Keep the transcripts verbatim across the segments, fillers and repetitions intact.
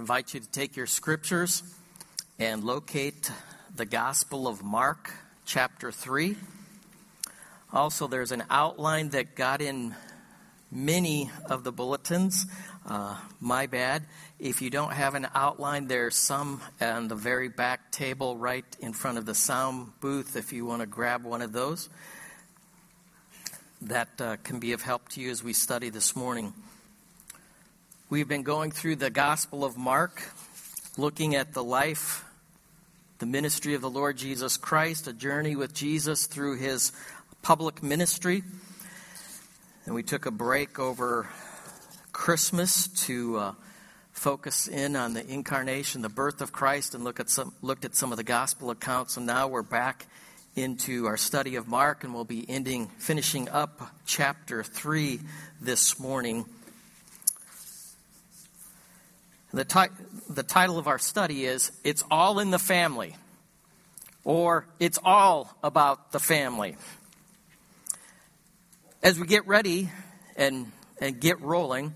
invite you to take your scriptures and locate the Gospel of Mark, chapter three. Also, there's an outline that got in many of the bulletins. Uh, my bad. If you don't have an outline, there's some on the very back table right in front of the sound booth if you want to grab one of those. That uh, can be of help to you as we study this morning. We've been going through the Gospel of Mark, looking at the life, the ministry of the Lord Jesus Christ, a journey with Jesus through his public ministry. And we took a break over Christmas to uh, focus in on the incarnation, the birth of Christ, and look at some looked at some of the gospel accounts. And now we're back into our study of Mark, and we'll be ending, finishing up chapter three this morning. The, ti- the title of our study is, It's All in the Family, or It's All About the Family. As we get ready and, and get rolling,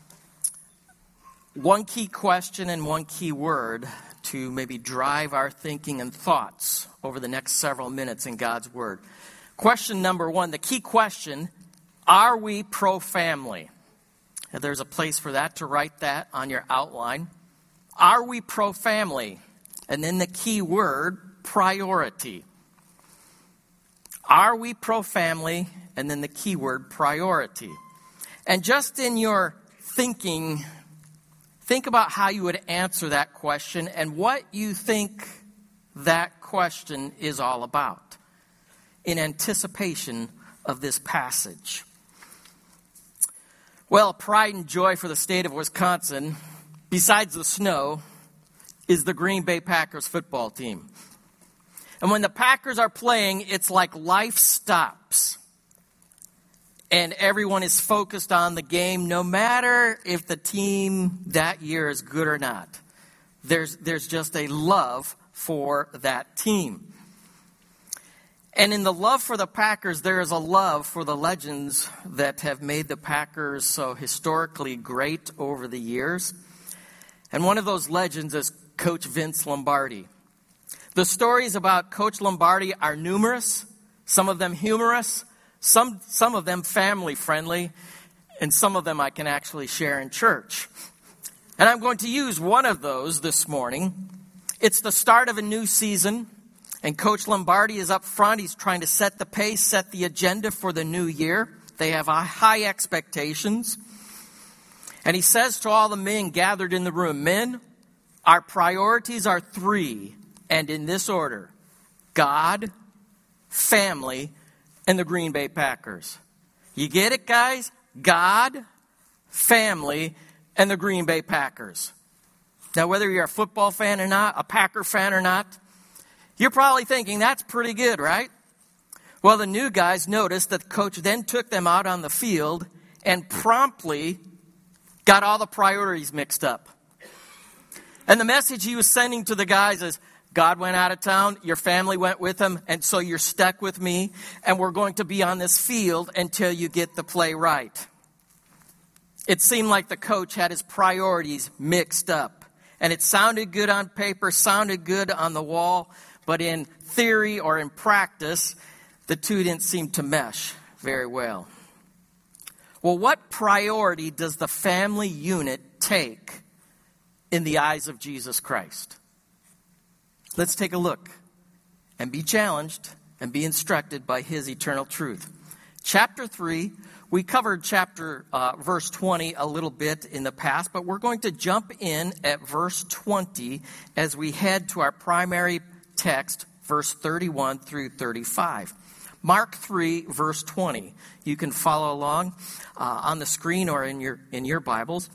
one key question and one key word to maybe drive our thinking and thoughts over the next several minutes in God's Word. Question number one, the key question, are we pro-family? And there's a place for that, to write that on your outline. Are we pro-family? And then the key word, priority. Are we pro-family? And then the key word, priority. And just in your thinking, think about how you would answer that question and what you think that question is all about in anticipation of this passage. Well, pride and joy for the state of Wisconsin, besides the snow, is the Green Bay Packers football team. And when the Packers are playing, it's like life stops. And everyone is focused on the game, no matter if the team that year is good or not. There's, there's just a love for that team. And in the love for the Packers, there is a love for the legends that have made the Packers so historically great over the years. And one of those legends is Coach Vince Lombardi. The stories about Coach Lombardi are numerous, some of them humorous, some, some of them family-friendly, and some of them I can actually share in church. And I'm going to use one of those this morning. It's the start of a new season. And Coach Lombardi is up front. He's trying to set the pace, set the agenda for the new year. They have high expectations. And he says to all the men gathered in the room, men, our priorities are three, and in this order: God, family, and the Green Bay Packers. You get it, guys? God, family, and the Green Bay Packers. Now, whether you're a football fan or not, a Packer fan or not, you're probably thinking, that's pretty good, right? Well, the new guys noticed that the coach then took them out on the field and promptly got all the priorities mixed up. And the message he was sending to the guys is, God went out of town, your family went with him, and so you're stuck with me, and we're going to be on this field until you get the play right. It seemed like the coach had his priorities mixed up. And it sounded good on paper, sounded good on the wall, but in theory or in practice, the two didn't seem to mesh very well. Well, what priority does the family unit take in the eyes of Jesus Christ? Let's take a look and be challenged and be instructed by his eternal truth. Chapter three, we covered chapter uh, verse twenty a little bit in the past, but we're going to jump in at verse twenty as we head to our primary text, verse thirty-one through thirty-five. Mark three, verse twenty. You can follow along uh, on the screen or in your in your Bibles.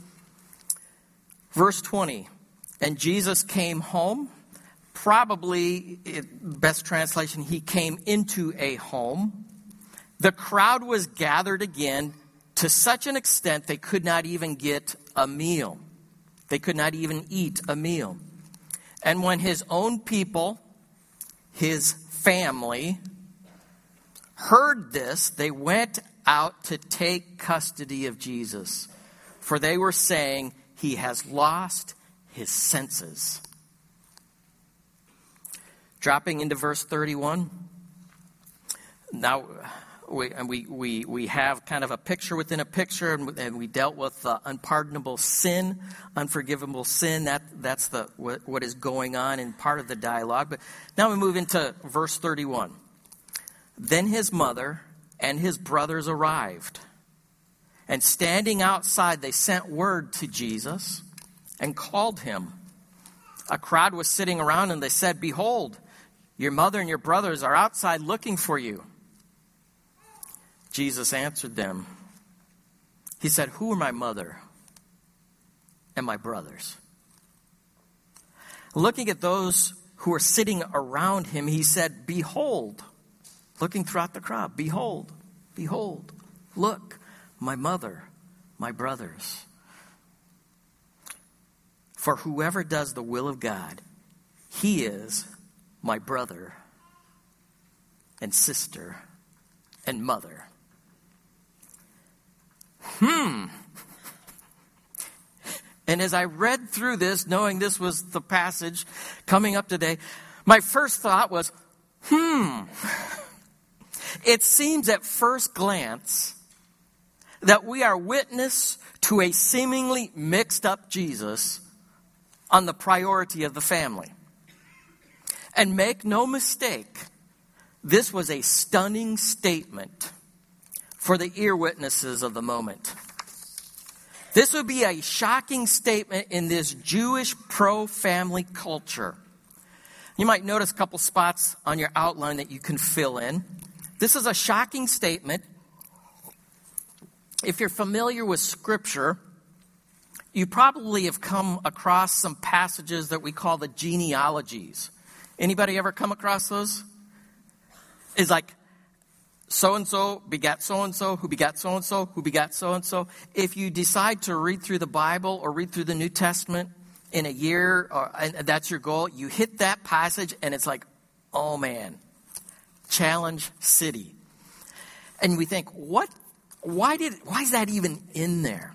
Verse twenty. And Jesus came home. Probably, best translation, he came into a home. The crowd was gathered again to such an extent they could not even get a meal. They could not even eat a meal. And when his own people, his family, heard this, they went out to take custody of Jesus. For they were saying, he has lost his senses. Dropping into verse thirty-one. Now, we, and we, we, we have kind of a picture within a picture, and, and we dealt with uh, unpardonable sin, unforgivable sin. That, that's the what, what is going on in part of the dialogue. But now we move into verse thirty-one. Then his mother and his brothers arrived, and standing outside, they sent word to Jesus and called him. A crowd was sitting around, and they said, "Behold, your mother and your brothers are outside looking for you." Jesus answered them. He said, "Who are my mother and my brothers?" Looking at those who were sitting around him, he said, "Behold," looking throughout the crowd, "behold, behold, look, my mother, my brothers. For whoever does the will of God, he is my brother and sister and mother." Hmm. And as I read through this, knowing this was the passage coming up today, my first thought was, hmm. It seems at first glance that we are witness to a seemingly mixed up Jesus on the priority of the family. And make no mistake, this was a stunning statement for the ear witnesses of the moment. This would be a shocking statement in this Jewish pro-family culture. You might notice a couple spots on your outline that you can fill in. This is a shocking statement. If you're familiar with Scripture, you probably have come across some passages that we call the genealogies. Anybody ever come across those? It's like, so-and-so begat so-and-so, who begat so-and-so, who begat so-and-so. If you decide to read through the Bible or read through the New Testament in a year, or, and that's your goal, you hit that passage and it's like, oh man, Challenge City. And we think, what? Why did? Why is that even in there?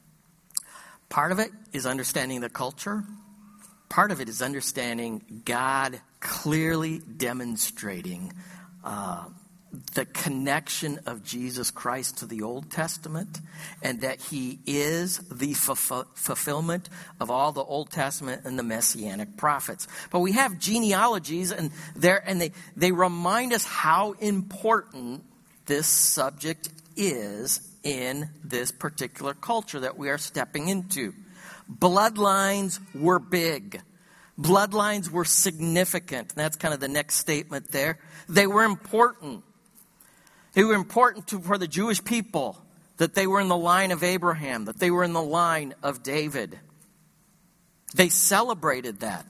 Part of it is understanding the culture. Part of it is understanding God clearly demonstrating uh, the connection of Jesus Christ to the Old Testament, and that he is the fulf- fulfillment of all the Old Testament and the Messianic prophets. But we have genealogies, and there, and they, they remind us how important this subject is in this particular culture that we are stepping into. Bloodlines were big. Bloodlines were significant. And that's kind of the next statement there. They were important. They were important to, for the Jewish people, that they were in the line of Abraham, that they were in the line of David. They celebrated that.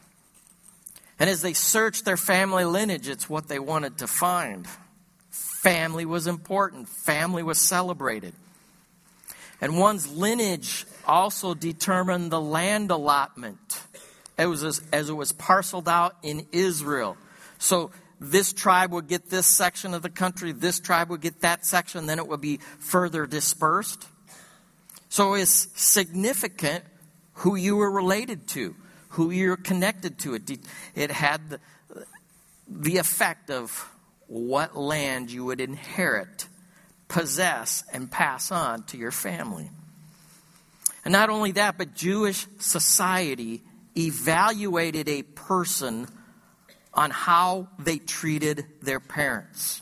And as they searched their family lineage, it's what they wanted to find. Family was important. Family was celebrated. And one's lineage also determined the land allotment as it was, as it was parceled out in Israel. So this tribe would get this section of the country, this tribe would get that section, then it would be further dispersed. So it's significant who you were related to, who you're connected to. It, it had the, the effect of what land you would inherit, possess, and pass on to your family. And not only that, but Jewish society evaluated a person on how they treated their parents.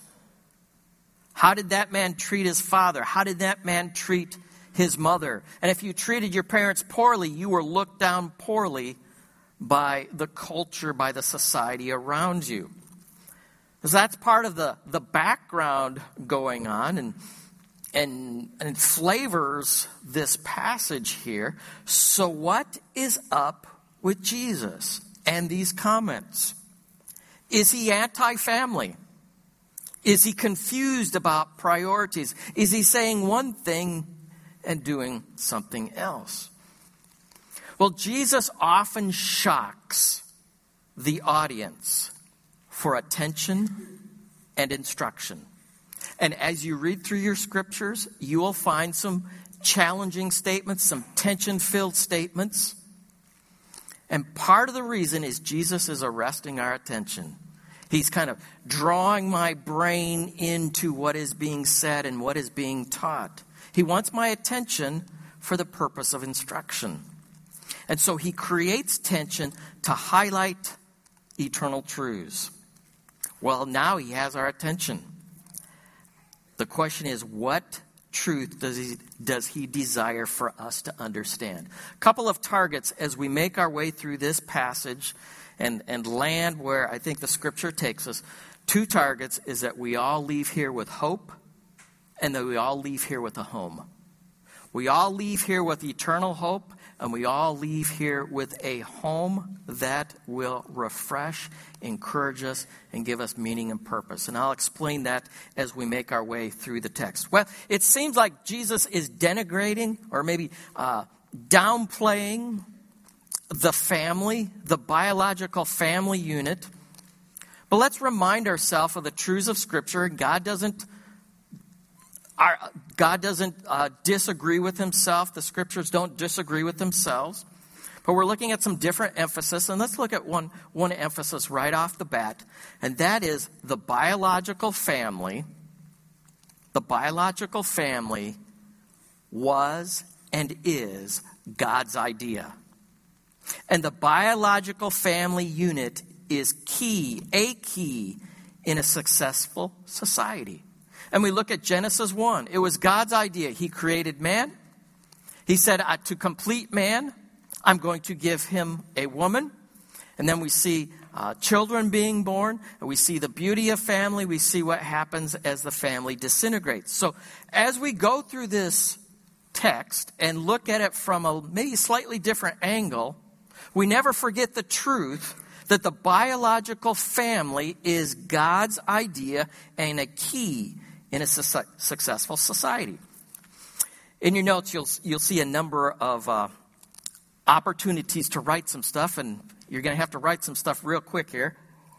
How did that man treat his father? How did that man treat his mother? And if you treated your parents poorly, you were looked down poorly by the culture, by the society around you. Because that's part of the, the background going on, and, and, and flavors this passage here. So what is up with Jesus and these comments? Is he anti-family? Is he confused about priorities? Is he saying one thing and doing something else? Well, Jesus often shocks the audience for attention and instruction. And as you read through your scriptures, you will find some challenging statements, some tension-filled statements. And part of the reason is Jesus is arresting our attention. He's kind of drawing my brain into what is being said and what is being taught. He wants my attention for the purpose of instruction. And so he creates tension to highlight eternal truths. Well, now he has our attention. The question is, what truth does he, does he desire for us to understand? A couple of targets as we make our way through this passage and, and land where I think the scripture takes us. Two targets is that we all leave here with hope and that we all leave here with a home. We all leave here with eternal hope, and we all leave here with a home that will refresh, encourage us, and give us meaning and purpose. And I'll explain that as we make our way through the text. Well, it seems like Jesus is denigrating or maybe uh, downplaying the family, the biological family unit. But let's remind ourselves of the truths of Scripture. God doesn't Our, God doesn't uh, disagree with himself. The scriptures don't disagree with themselves. But we're looking at some different emphasis. And let's look at one, one emphasis right off the bat. And that is the biological family. The biological family was and is God's idea. And the biological family unit is key, a key in a successful society. And we look at Genesis one. It was God's idea. He created man. He said, to complete man, I'm going to give him a woman. And then we see uh, children being born. And we see the beauty of family. We see what happens as the family disintegrates. So as we go through this text and look at it from a maybe slightly different angle, we never forget the truth that the biological family is God's idea and a key in a su- successful society. In your notes, you'll you'll see a number of uh, opportunities to write some stuff, and you're going to have to write some stuff real quick here.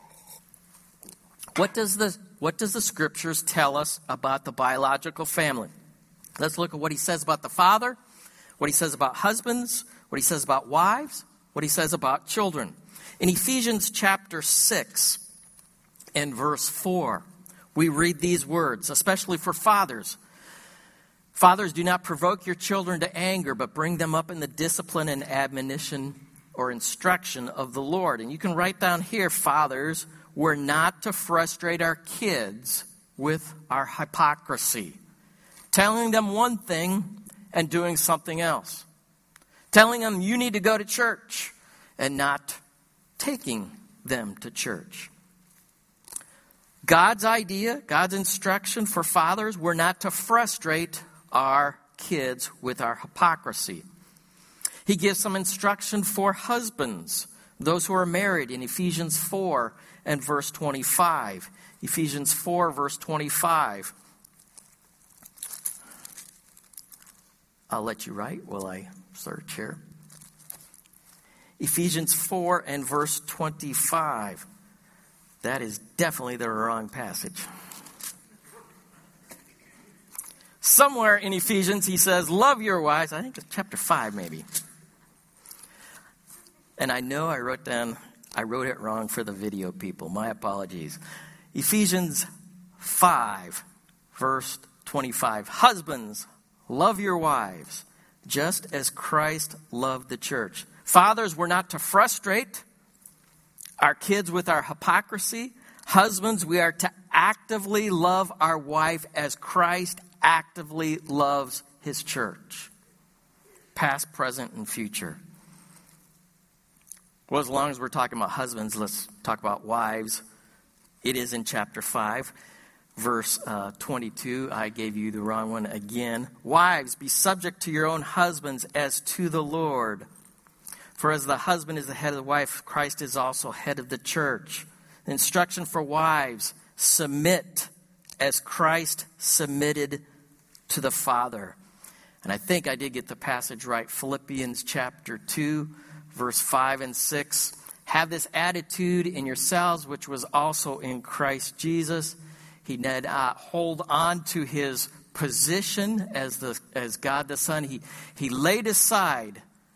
What does the what does the scriptures tell us about the biological family? Let's look at what he says about the father, what he says about husbands, what he says about wives, what he says about children. In Ephesians chapter six and verse four, we read these words, especially for fathers. Fathers, do not provoke your children to anger, but bring them up in the discipline and admonition or instruction of the Lord. And you can write down here, fathers, we're not to frustrate our kids with our hypocrisy. Telling them one thing and doing something else. Telling them you need to go to church and not taking them to church. God's idea, God's instruction for fathers, we're not to frustrate our kids with our hypocrisy. He gives some instruction for husbands, those who are married, in Ephesians four and verse twenty-five. Ephesians four, verse twenty-five. I'll let you write while I search here. Ephesians four and verse twenty-five. That is definitely the wrong passage. Somewhere in Ephesians, he says, love your wives. I think it's chapter five, maybe. And I know I wrote down, I wrote it wrong for the video people. My apologies. Ephesians five, verse twenty-five. Husbands, love your wives, just as Christ loved the church. Fathers, we're not to frustrate our kids with our hypocrisy. Husbands, we are to actively love our wife as Christ actively loves his church. Past, present, and future. Well, as long as we're talking about husbands, let's talk about wives. It is in chapter five, verse uh, twenty-two. I gave you the wrong one again. Wives, be subject to your own husbands as to the Lord. For as the husband is the head of the wife, Christ is also head of the church. Instruction for wives, submit as Christ submitted to the Father. And I think I did get the passage right. Philippians chapter two, verse five and six. Have this attitude in yourselves, which was also in Christ Jesus. He did uh, hold on to his position as the as God the Son. He, he laid aside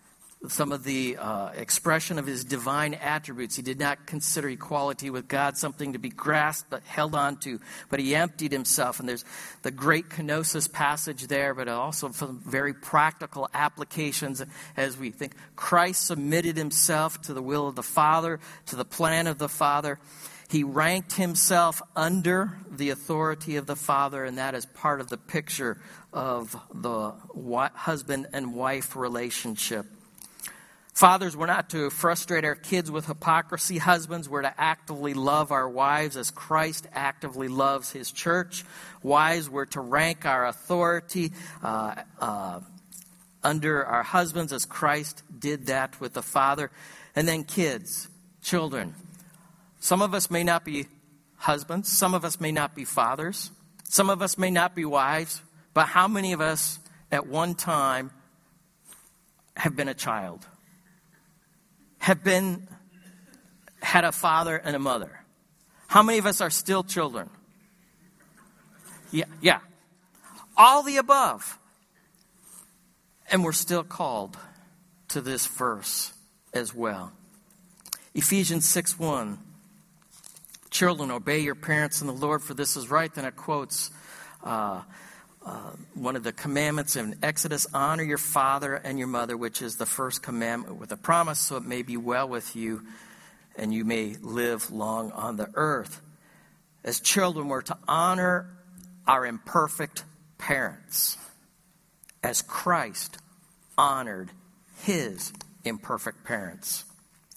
some of the uh, expression of his divine attributes. He did not consider equality with God something to be grasped but held on to, but he emptied himself. And there's the great kenosis passage there, but also some very practical applications as we think. Christ submitted himself to the will of the Father, to the plan of the Father. He ranked himself under the authority of the Father, and that is part of the picture of the husband and wife relationship. Fathers, we're not to frustrate our kids with hypocrisy. Husbands, we're to actively love our wives as Christ actively loves his church. Wives, we're to rank our authority uh, uh, under our husbands as Christ did that with the Father. And then kids, children. Some of us may not be husbands. Some of us may not be fathers. Some of us may not be wives. But how many of us at one time have been a child? Have been, had a father and a mother? How many of us are still children? Yeah, yeah. All the above. And we're still called to this verse as well. Ephesians six one. Children, obey your parents in the Lord, for this is right. Then it quotes uh, uh, one of the commandments in Exodus, honor your father and your mother, which is the first commandment with a promise, so it may be well with you and you may live long on the earth. As children, we're to honor our imperfect parents as Christ honored his imperfect parents.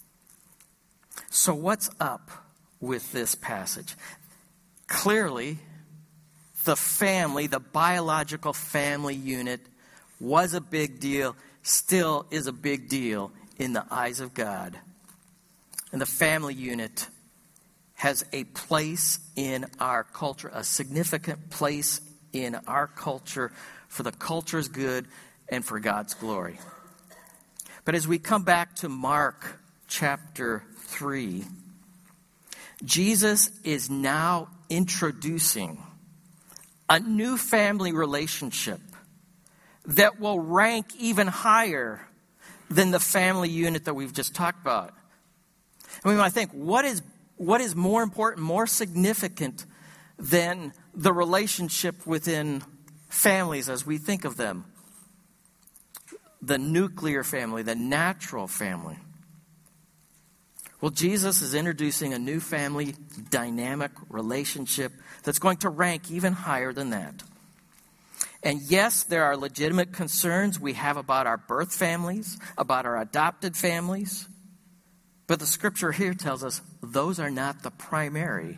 So what's up with this passage? Clearly, the family, the biological family unit, was a big deal, still is a big deal in the eyes of God. And the family unit has a place in our culture, a significant place in our culture for the culture's good and for God's glory. But as we come back to Mark chapter three, Jesus is now introducing a new family relationship that will rank even higher than the family unit that we've just talked about. And we might think, what is what is more important, more significant than the relationship within families as we think of them? The nuclear family, the natural family. Well, Jesus is introducing a new family dynamic relationship that's going to rank even higher than that. And yes, there are legitimate concerns we have about our birth families, about our adopted families. But the scripture here tells us those are not the primary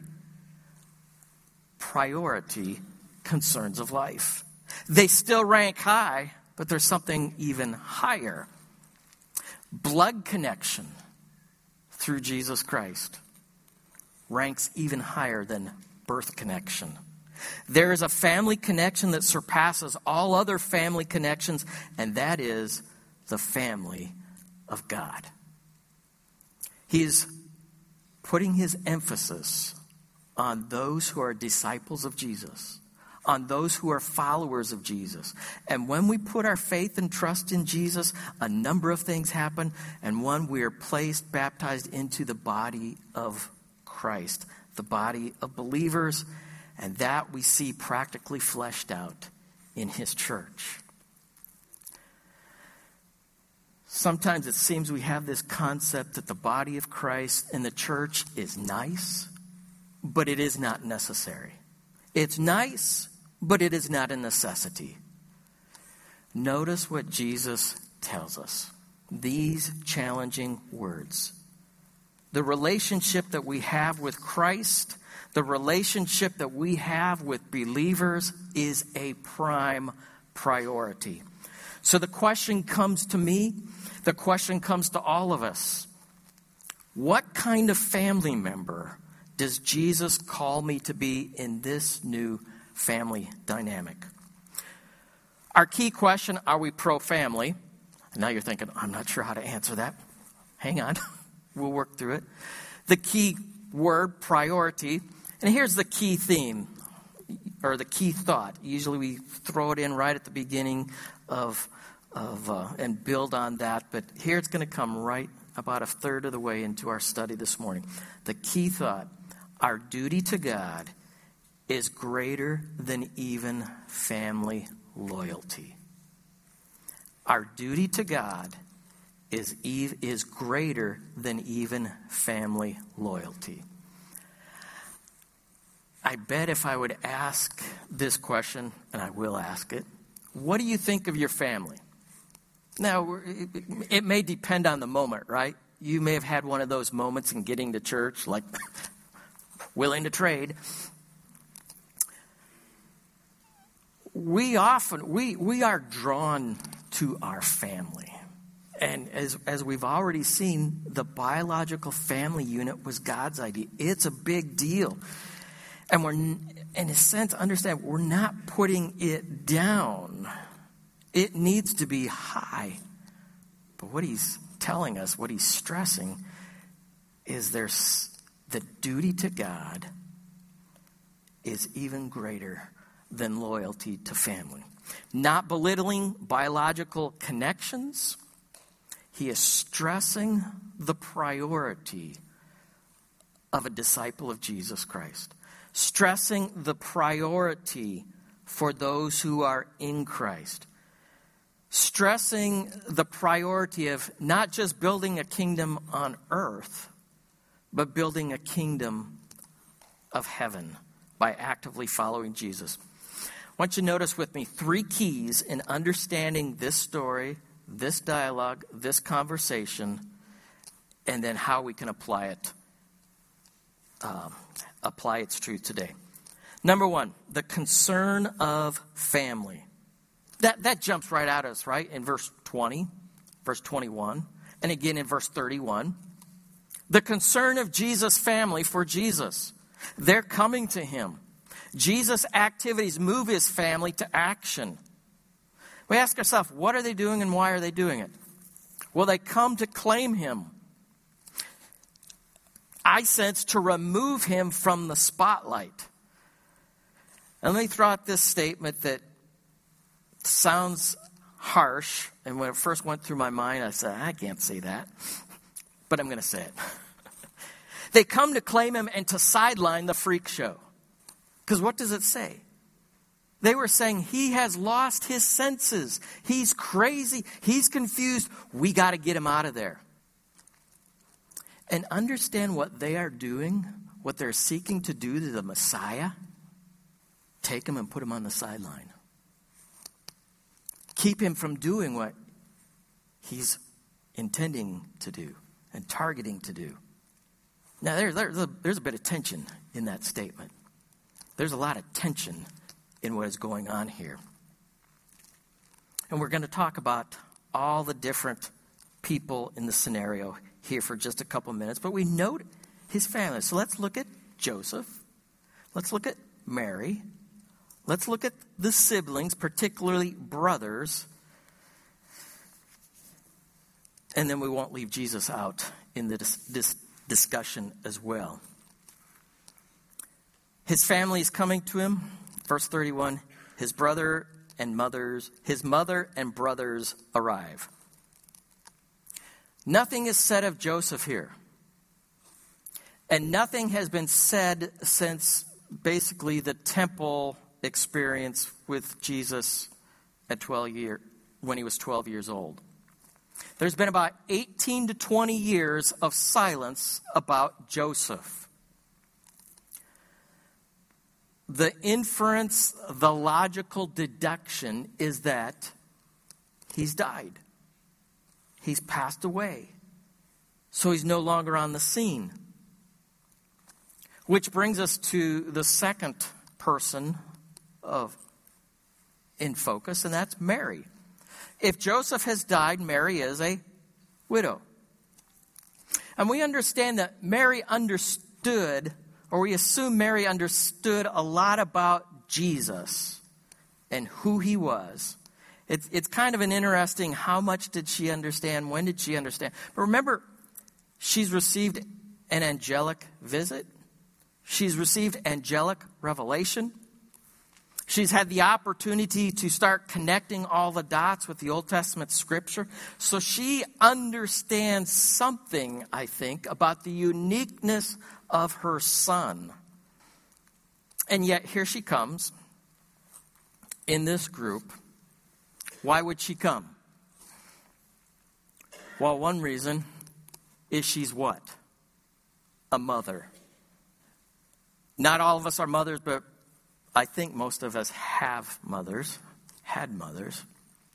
priority concerns of life. They still rank high, but there's something even higher. Blood connection through Jesus Christ ranks even higher than birth connection. There is a family connection that surpasses all other family connections, and that is the family of God. He is putting his emphasis on those who are disciples of Jesus, on those who are followers of Jesus. And when we put our faith and trust in Jesus, a number of things happen. And one, we are placed, baptized into the body of Christ, the body of believers. And that we see practically fleshed out in his church. Sometimes it seems we have this concept that the body of Christ and the church is nice, but it is not necessary. It's nice, but it is not a necessity. Notice what Jesus tells us. These challenging words. The relationship that we have with Christ, the relationship that we have with believers is a prime priority. So the question comes to me, the question comes to all of us. What kind of family member does Jesus call me to be in this new family dynamic? Our key question, are we pro-family? Now you're thinking, I'm not sure how to answer that. Hang on. We'll work through it. The key word, priority. And here's the key theme, or the key thought. Usually we throw it in right at the beginning of of uh, and build on that. But here it's going to come right about a third of the way into our study this morning. The key thought, our duty to God is greater than even family loyalty. Our duty to God is, ev- is greater than even family loyalty. I bet if I would ask this question, and I will ask it, what do you think of your family? Now, it, it may depend on the moment, right? You may have had one of those moments in getting to church, like willing to trade. We often, we, we are drawn to our family. And as, as we've already seen, the biological family unit was God's idea. It's a big deal. And we're, in a sense, understand, we're not putting it down. It needs to be high. But what he's telling us, what he's stressing, is there's the duty to God is even greater than loyalty to family. Not belittling biological connections. He is stressing the priority of a disciple of Jesus Christ. Stressing the priority for those who are in Christ. Stressing the priority of not just building a kingdom on earth, but building a kingdom of heaven by actively following Jesus. I want you to notice with me three keys in understanding this story, this dialogue, this conversation, and then how we can apply it, um, apply its truth today. Number one, the concern of family. That that jumps right at us, right? In verse twenty, verse twenty-one, and again in verse thirty-one. The concern of Jesus' family for Jesus. They're coming to him. Jesus' activities move his family to action. We ask ourselves, what are they doing and why are they doing it? Well, they come to claim him. I sense to remove him from the spotlight. And let me throw out this statement that sounds harsh, and when it first went through my mind, I said, I can't say that, but I'm going to say it. They come to claim him and to sideline the freak show. Because what does it say? They were saying he has lost his senses. He's crazy. He's confused. We got to get him out of there. And understand what they are doing, what they're seeking to do to the Messiah. Take him and put him on the sideline. Keep him from doing what he's intending to do and targeting to do. Now, there, there's, a, there's a bit of tension in that statement. There's a lot of tension in what is going on here. And we're going to talk about all the different people in the scenario here for just a couple minutes. But we note his family. So let's look at Joseph. Let's look at Mary. Let's look at the siblings, particularly brothers. And then we won't leave Jesus out in the dis- this discussion as well. His family is coming to him. Verse thirty-one, his brother and mothers, his mother and brothers arrive. Nothing is said of Joseph here. And nothing has been said since basically the temple experience with Jesus at twelve year, when he was twelve years old. There's been about eighteen to twenty years of silence about Joseph. The inference, the logical deduction is that he's died. He's passed away. So he's no longer on the scene. Which brings us to the second person of in focus, and that's Mary. If Joseph has died, Mary is a widow. And we understand that Mary understood, or we assume Mary understood a lot about Jesus and who he was. It's, it's kind of an interesting, how much did she understand? When did she understand? But remember, she's received an angelic visit. She's received angelic revelation. She's had the opportunity to start connecting all the dots with the Old Testament scripture. So she understands something, I think, about the uniqueness of her son. And yet here she comes in this group. Why would she come? Well, one reason is she's what? A mother. Not all of us are mothers, but I think most of us have mothers, had mothers.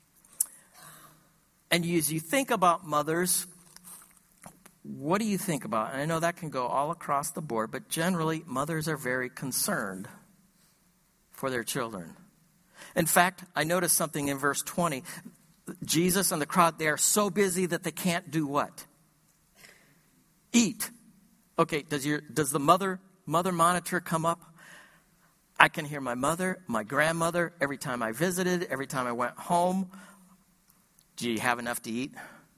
And as you think about mothers, what do you think about? And I know that can go all across the board, but generally, mothers are very concerned for their children. In fact, I noticed something in verse twenty. Jesus and the crowd, they are so busy that they can't do what? Eat. Okay, does your does the mother mother monitor come up? I can hear my mother, my grandmother, every time I visited, every time I went home. Do you have enough to eat?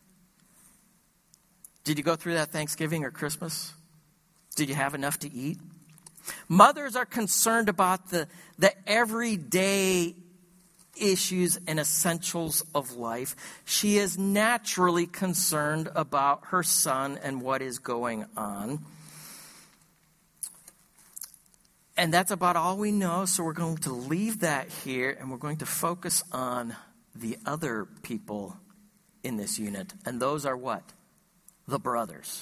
Did you go through that Thanksgiving or Christmas? Did you have enough to eat? Mothers are concerned about the, the everyday issues and essentials of life. She is naturally concerned about her son and what is going on. And that's about all we know, so we're going to leave that here, and we're going to focus on the other people in this unit. And those are what? The brothers.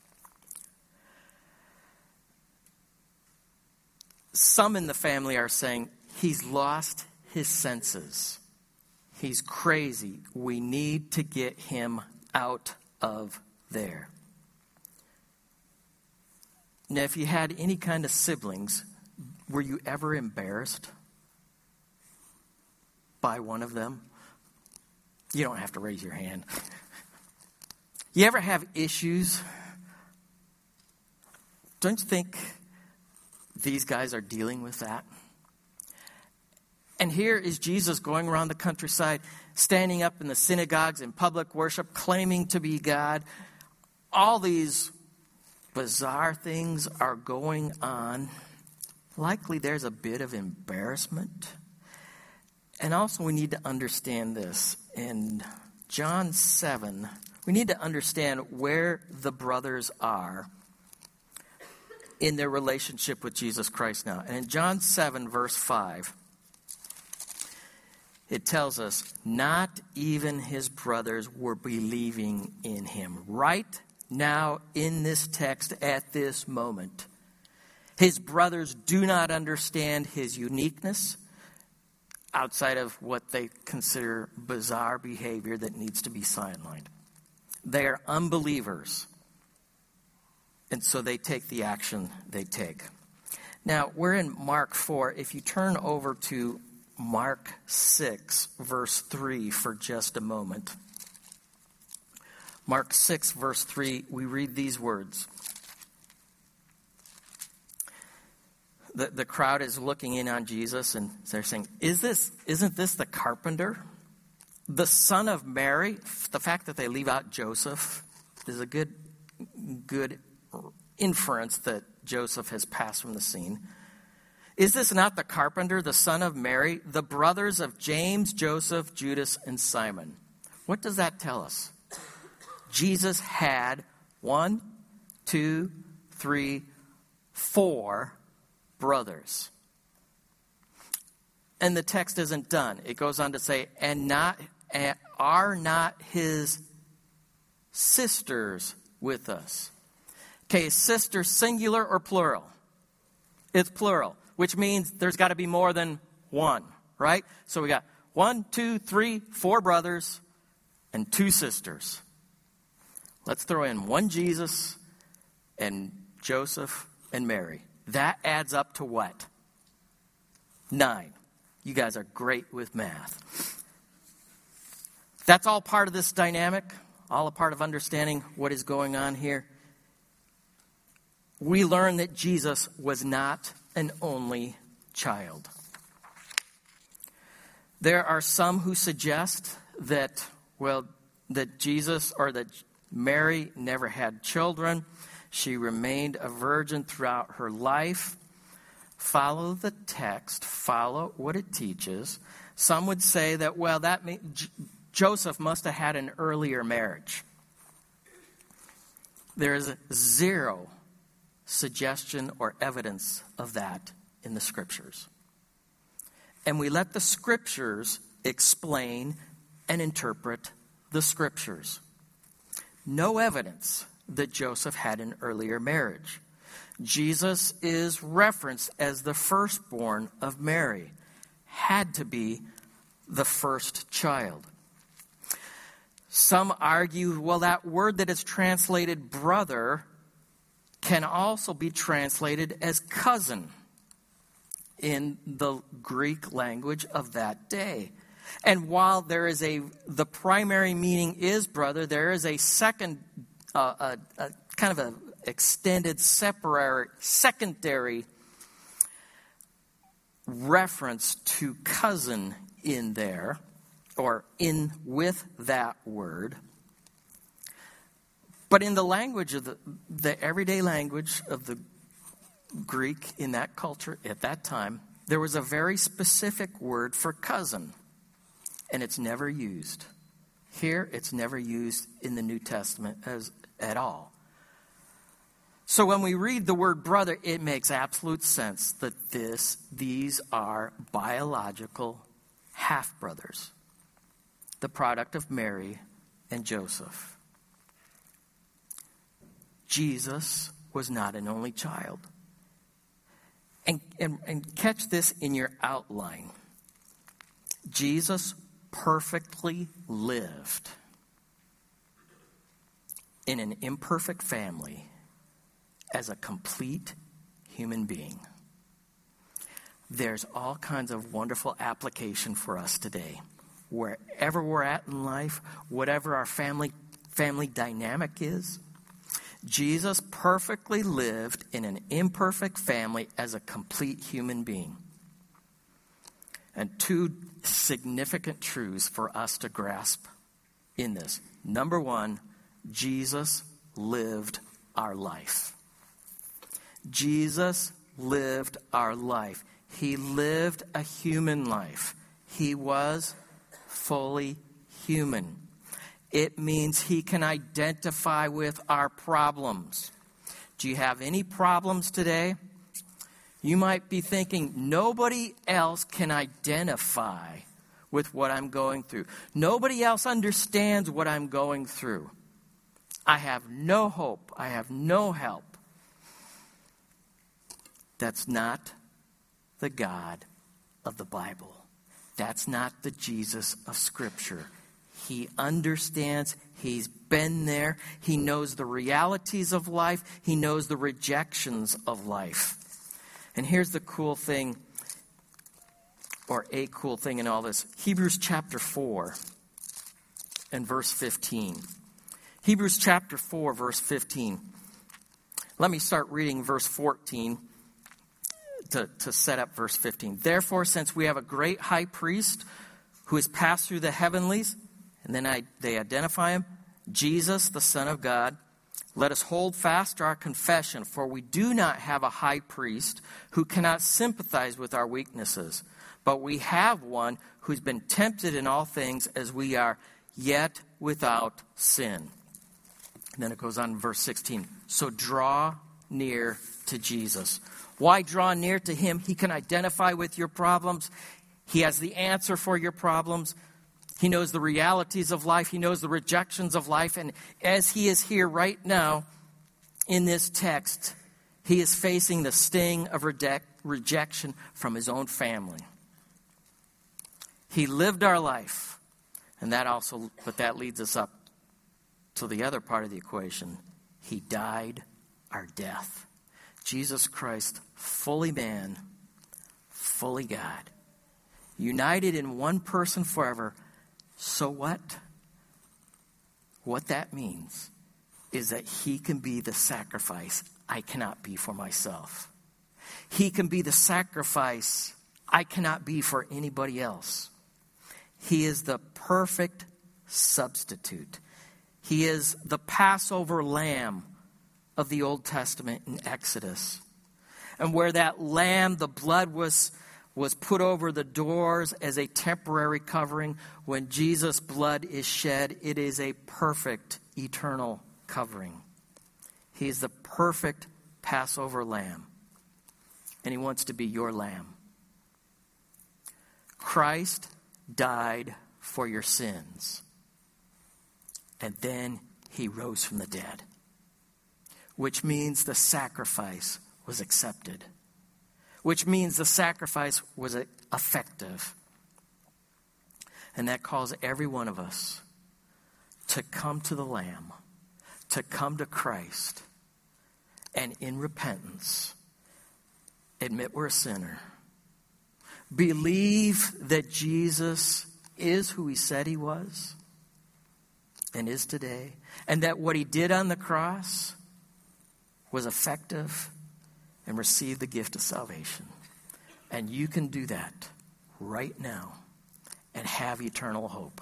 Some in the family are saying, he's lost his senses. He's crazy. We need to get him out of there. Now, if you had any kind of siblings, were you ever embarrassed by one of them? You don't have to raise your hand. You ever have issues? Don't you think these guys are dealing with that? And here is Jesus going around the countryside, standing up in the synagogues in public worship, claiming to be God. All these bizarre things are going on. Likely there's a bit of embarrassment. And also we need to understand this. In John seven, we need to understand where the brothers are in their relationship with Jesus Christ now. And in John seven, verse five, it tells us, not even his brothers were believing in him. Right now, in this text, at this moment, his brothers do not understand his uniqueness outside of what they consider bizarre behavior that needs to be sidelined. They are unbelievers, and so they take the action they take. Now, we're in Mark four. If you turn over to Mark six, verse three for just a moment. Mark six, verse three, we read these words. The, the crowd is looking in on Jesus, and they're saying, Is this, isn't this the carpenter? The son of Mary? The fact that they leave out Joseph is a good, good inference that Joseph has passed from the scene. Is this not the carpenter, the son of Mary, the brothers of James, Joseph, Judas, and Simon? What does that tell us? Jesus had one, two, three, four brothers. And the text isn't done. It goes on to say, and not and are not his sisters with us? Okay, sister singular or plural? It's plural, which means there's got to be more than one, right? So we got one, two, three, four brothers, and two sisters. Let's throw in one Jesus and Joseph and Mary. That adds up to what? Nine. You guys are great with math. That's all part of this dynamic, all a part of understanding what is going on here. We learn that Jesus was not an only child. There are some who suggest that, well, that Jesus or that Mary never had children. She remained a virgin throughout her life. follow the text, follow what it teaches. Some would say that, well, that may, J- Joseph must have had an earlier marriage. There is zero suggestion or evidence of that in the Scriptures. And we let the Scriptures explain and interpret the Scriptures. No evidence that Joseph had an earlier marriage. Jesus is referenced as the firstborn of Mary. Had to be the first child. Some argue, well, that word that is translated brother can also be translated as cousin in the Greek language of that day. And while there is a, the primary meaning is brother, there is a second, uh, a, a kind of a extended separate, secondary reference to cousin in there, or in with that word. But in the language of the, the everyday language of the Greek in that culture at that time, there was a very specific word for cousin, and it's never used. Here, it's never used in the New Testament as at all. So when we read the word brother, it makes absolute sense that this, these are biological half-brothers, the product of Mary and Joseph. Jesus was not an only child. And, and, and catch this in your outline. Jesus perfectly lived in an imperfect family as a complete human being. There's all kinds of wonderful application for us today. Wherever we're at in life, whatever our family family dynamic is, Jesus perfectly lived in an imperfect family as a complete human being. And two significant truths for us to grasp in this. Number one, Jesus lived our life. Jesus lived our life. He lived a human life. He was fully human. It means he can identify with our problems. Do you have any problems today? You might be thinking, nobody else can identify with what I'm going through. Nobody else understands what I'm going through. I have no hope. I have no help. That's not the God of the Bible. That's not the Jesus of Scripture. He understands. He's been there. He knows the realities of life. He knows the rejections of life. And here's the cool thing, or a cool thing in all this. Hebrews chapter four and verse fifteen. Hebrews chapter four, verse fifteen. Let me start reading verse fourteen to, to set up verse fifteen. Therefore, since we have a great high priest who has passed through the heavenlies, and then I, they identify him, Jesus, the Son of God, let us hold fast to our confession, for we do not have a high priest who cannot sympathize with our weaknesses, but we have one who's been tempted in all things as we are, yet without sin. And then it goes on in verse sixteen. So draw near to Jesus. Why draw near to him? He can identify with your problems. He has the answer for your problems. He knows the realities of life. He knows the rejections of life. And as he is here right now in this text, he is facing the sting of reject, rejection from his own family. He lived our life. And that also, but that leads us up to the other part of the equation. He died our death. Jesus Christ, fully man, fully God, united in one person forever. So what? What that means is that he can be the sacrifice I cannot be for myself. He can be the sacrifice I cannot be for anybody else. He is the perfect substitute. He is the Passover lamb of the Old Testament in Exodus. And where that lamb, the blood was, was put over the doors as a temporary covering, when Jesus' blood is shed, it is a perfect eternal covering. He is the perfect Passover lamb. And he wants to be your lamb. Christ died for your sins. And then he rose from the dead. Which means the sacrifice was accepted. Which means the sacrifice was effective. And that calls every one of us to come to the Lamb, to come to Christ, and in repentance, admit we're a sinner. Believe that Jesus is who he said he was and is today, and that what he did on the cross was effective, and receive the gift of salvation. And you can do that right now and have eternal hope.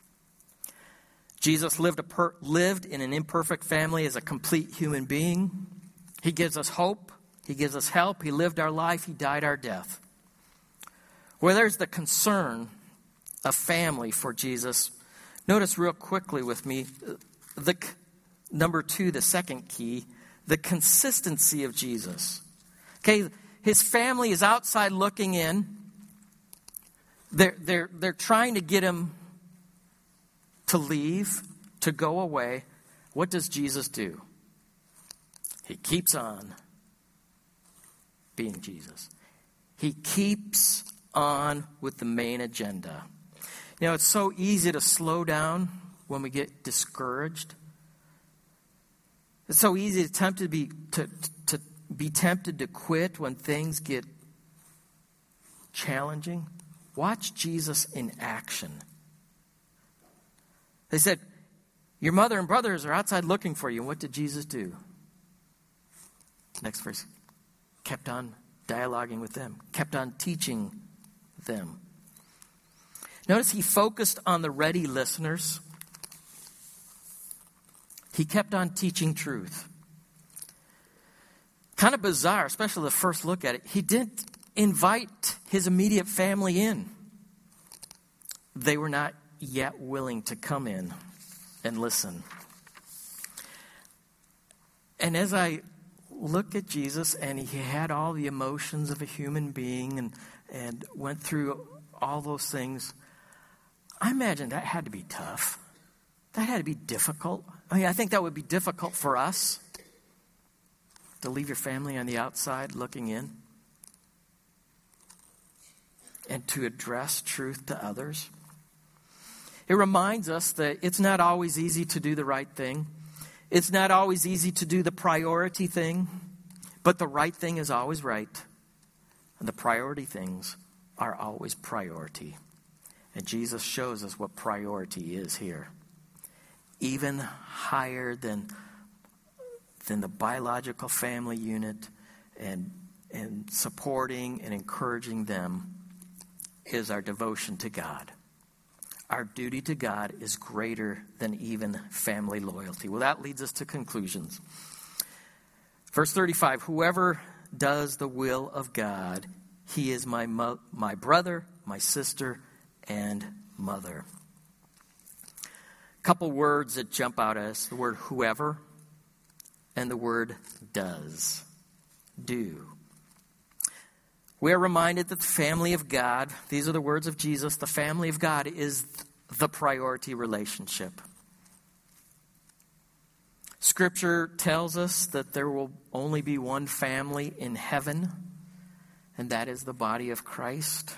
Jesus lived, a per- lived in an imperfect family as a complete human being. He gives us hope. He gives us help. He lived our life. He died our death. Where there's the concern of family for Jesus, notice real quickly with me, the number two, the second key, the consistency of Jesus. Okay, his family is outside looking in. They're, they're, they're trying to get him to leave, to go away. What does Jesus do? He keeps on being Jesus. He keeps on with the main agenda. You know, it's so easy to slow down when we get discouraged. It's so easy to tempt to be to, to be tempted to quit when things get challenging. Watch Jesus in action. They said, your mother and brothers are outside looking for you. And what did Jesus do? Next verse. Kept on dialoguing with them. Kept on teaching them. Notice he focused on the ready listeners. He kept on teaching truth. Kind of bizarre, especially the first look at it. He didn't invite his immediate family in. They were not yet willing to come in and listen. And as I look at Jesus, and he had all the emotions of a human being and, and went through all those things, I imagine that had to be tough. That had to be difficult. I mean, I think that would be difficult for us. To leave your family on the outside looking in. And to address truth to others. It reminds us that it's not always easy to do the right thing. It's not always easy to do the priority thing. But the right thing is always right. And the priority things are always priority. And Jesus shows us what priority is here. Even higher than than the biological family unit, and and supporting and encouraging them is our devotion to God. Our duty to God is greater than even family loyalty. Well, that leads us to conclusions. Verse thirty-five, whoever does the will of God, he is my mo- my brother, my sister, and mother. A couple words that jump out at us, the word whoever and the word does. Do. We are reminded that the family of God, these are the words of Jesus, the family of God is the priority relationship. Scripture tells us that there will only be one family in heaven, and that is the body of Christ.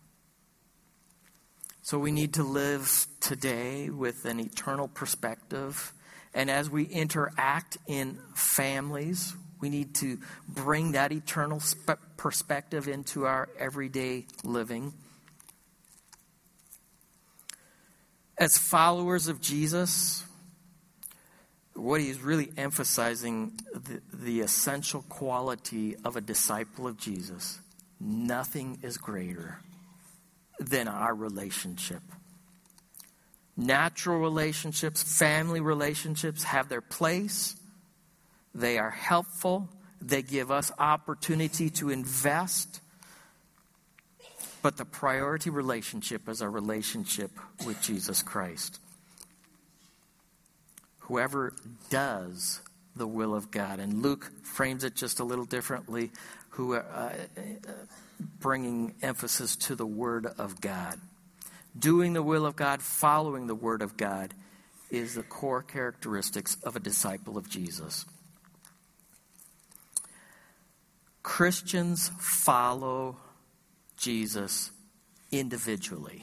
So we need to live today with an eternal perspective. And as we interact in families, we need to bring that eternal spe- perspective into our everyday living. As followers of Jesus, what he's really emphasizing, the, the essential quality of a disciple of Jesus. Nothing is greater than our relationship. Natural relationships, family relationships have their place. They are helpful. They give us opportunity to invest. But the priority relationship is our relationship with Jesus Christ. Whoever does the will of God. And Luke frames it just a little differently, who uh, uh, bringing emphasis to the Word of God. Doing the will of God, following the Word of God, is the core characteristics of a disciple of Jesus. Christians follow Jesus individually,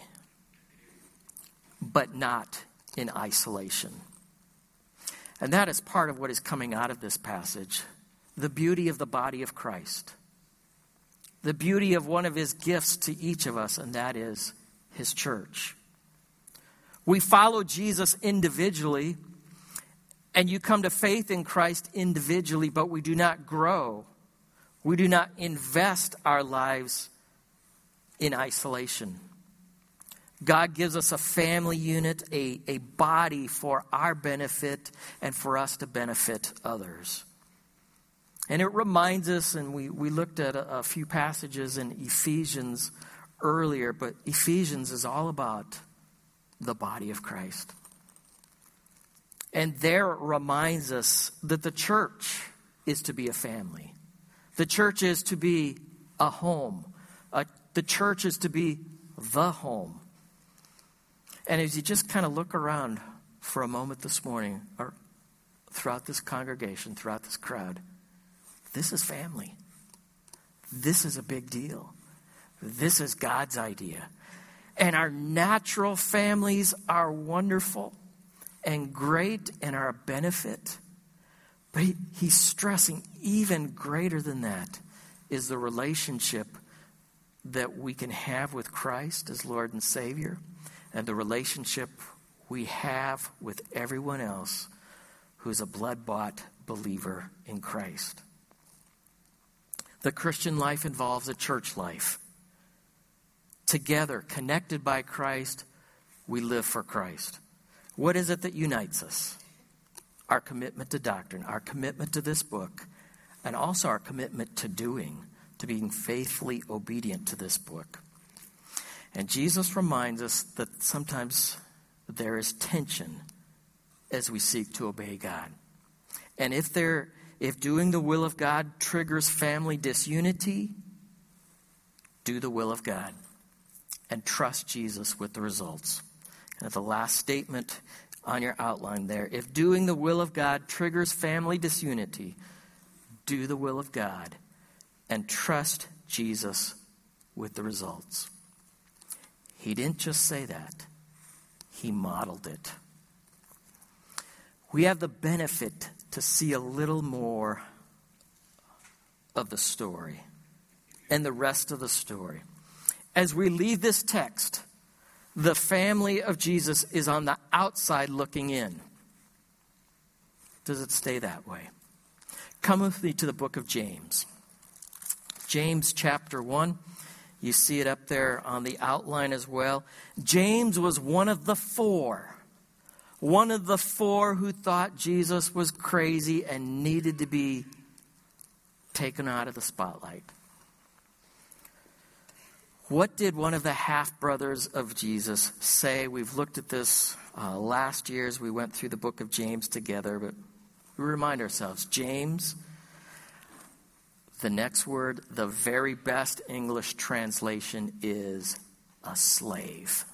but not in isolation. And that is part of what is coming out of this passage. The beauty of the body of Christ. The beauty of one of his gifts to each of us, and that is his church. We follow Jesus individually, and you come to faith in Christ individually, but we do not grow. We do not invest our lives in isolation. God gives us a family unit, a, a body for our benefit and for us to benefit others. And it reminds us, and we, we looked at a, a few passages in Ephesians earlier, but Ephesians is all about the body of Christ. And there it reminds us that the church is to be a family. The church is to be a home. A, the church is to be the home. And as you just kind of look around for a moment this morning, or throughout this congregation, throughout this crowd, this is family. This is a big deal. This is God's idea. And our natural families are wonderful and great and are a benefit. But he, he's stressing even greater than that is the relationship that we can have with Christ as Lord and Savior, and the relationship we have with everyone else who's a blood-bought believer in Christ. The Christian life involves a church life. Together, connected by Christ, we live for Christ. What is it that unites us? Our commitment to doctrine, our commitment to this book, and also our commitment to doing, to being faithfully obedient to this book. And Jesus reminds us that sometimes there is tension as we seek to obey God. And if there, if doing the will of God triggers family disunity, do the will of God and trust Jesus with the results. And the last statement on your outline there, if doing the will of God triggers family disunity, do the will of God and trust Jesus with the results. He didn't just say that. He modeled it. We have the benefit to see a little more of the story and the rest of the story. As we leave this text, the family of Jesus is on the outside looking in. Does it stay that way? Come with me to the book of James. James chapter one. You see it up there on the outline as well. James was one of the four. One of the four who thought Jesus was crazy and needed to be taken out of the spotlight. What did one of the half-brothers of Jesus say? We've looked at this uh, last year as we went through the book of James together, but we remind ourselves, James, the next word, the very best English translation is a slave.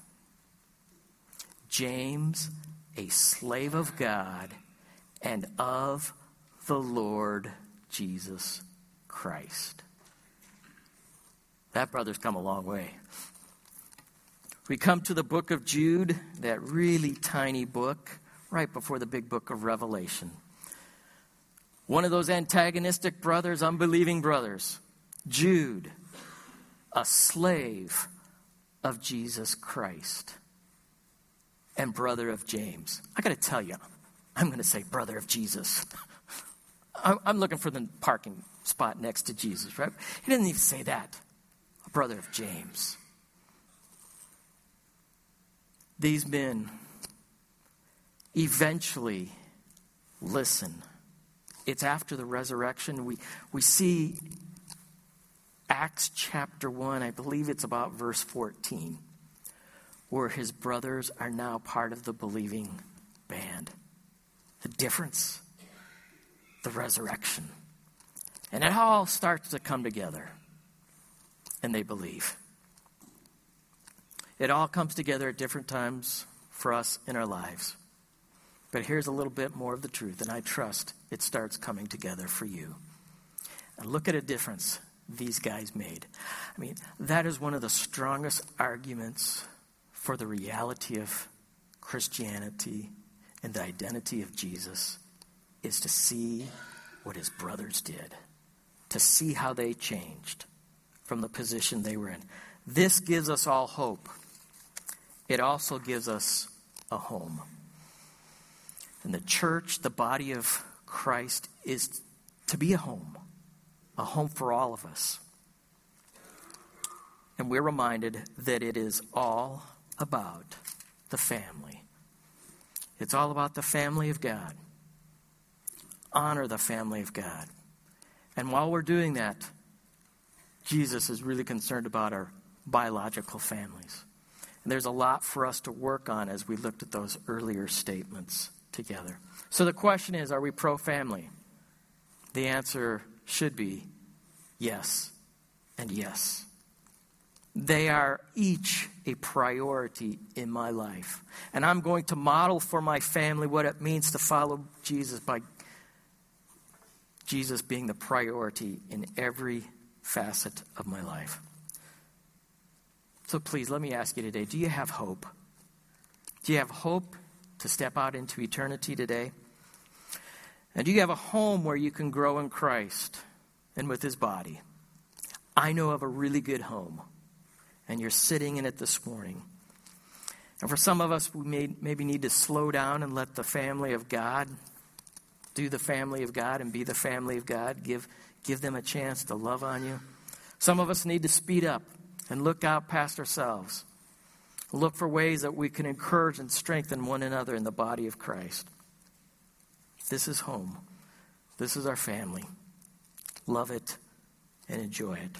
James, a slave of God and of the Lord Jesus Christ. That brother's come a long way. We come to the book of Jude, that really tiny book, right before the big book of Revelation. One of those antagonistic brothers, unbelieving brothers. Jude, a slave of Jesus Christ and brother of James. I got to tell you, I'm going to say brother of Jesus. I'm looking for the parking spot next to Jesus, right? He didn't even say that. A brother of James. These men eventually listen, It's after the resurrection. We, we see Acts chapter one, I believe it's about verse fourteen, where his brothers are now part of the believing band. The difference, the resurrection. And it all starts to come together. And they believe. It all comes together at different times for us in our lives. But here's a little bit more of the truth, and I trust it starts coming together for you. And look at a difference these guys made. I mean, that is one of the strongest arguments for the reality of Christianity and the identity of Jesus, is to see what his brothers did, to see how they changed from the position they were in. This gives us all hope. It also gives us a home. And the church, the body of Christ, is to be a home, a home for all of us. And we're reminded that it is all about the family. It's all about the family of God. Honor the family of God. And while we're doing that, Jesus is really concerned about our biological families. And there's a lot for us to work on as we looked at those earlier statements together. So the question is, are we pro-family? The answer should be yes and yes. They are each a priority in my life. And I'm going to model for my family what it means to follow Jesus by Jesus being the priority in every facet of my life. So please, let me ask you today, do you have hope? Do you have hope to step out into eternity today? And do you have a home where you can grow in Christ and with his body? I know of a really good home, and you're sitting in it this morning. And for some of us, we may maybe need to slow down and let the family of God do the family of God and be the family of God. Give, give them a chance to love on you. Some of us need to speed up and look out past ourselves. Look for ways that we can encourage and strengthen one another in the body of Christ. This is home. This is our family. Love it and enjoy it.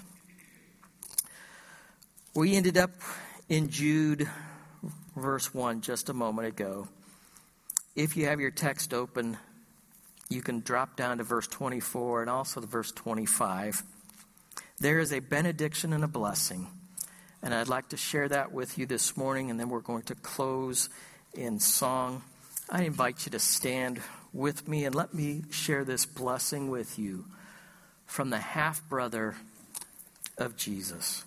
We ended up in Jude verse one just a moment ago. If you have your text open, you can drop down to verse twenty-four and also to verse twenty-five. There is a benediction and a blessing. And I'd like to share that with you this morning, and then we're going to close in song. I invite you to stand with me and let me share this blessing with you from the half-brother of Jesus.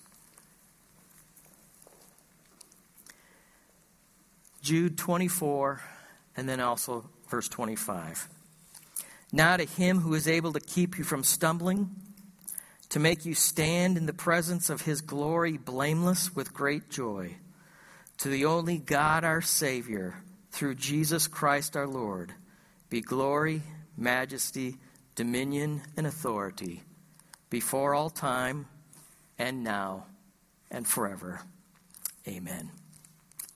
Jude twenty-four, and then also verse twenty-five. Now to him who is able to keep you from stumbling, to make you stand in the presence of his glory blameless with great joy, to the only God our Savior, through Jesus Christ our Lord, be glory, majesty, dominion, and authority, before all time, and now, and forever. Amen.